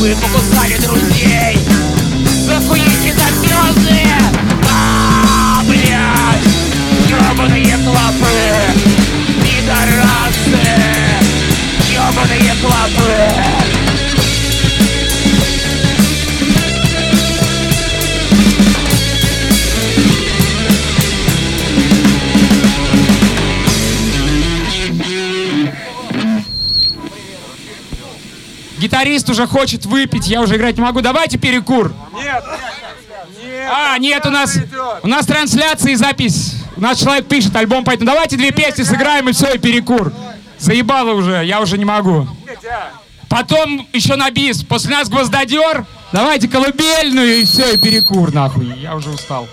Вы покусали друзей. Захуите замёрзли. Блядь. Ёбаные клопы. Пидорасы. Ёбаные клопы. Гитарист уже хочет выпить, я уже играть не могу. Давайте перекур. Нет. Нет, у нас трансляция и запись. У нас человек пишет альбом, поэтому давайте 2 песни сыграем и все, и перекур. Заебало уже, я уже не могу. Потом еще на бис. После нас гвоздодер. Давайте колыбельную и все, и перекур, нахуй. Я уже устал.